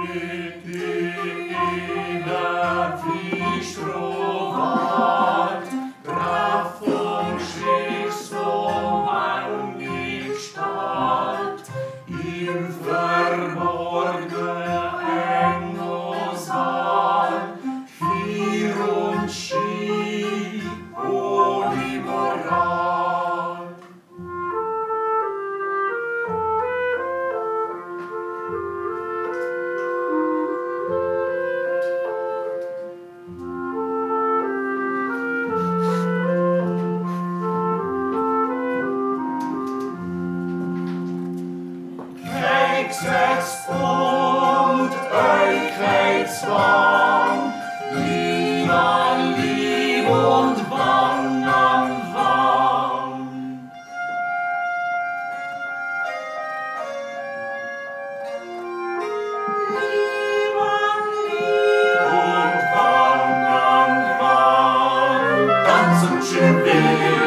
wie Strohwald, Graf und schick so mannig Gestalt, im verborgenen Engelssaal, Vier und Ski, ohne Moral. Setzt und Eukreuz warm, Lieb an Lieb und Wang an Wang. Lieb an Lieb und Wang an Wang, tanz und schön wild.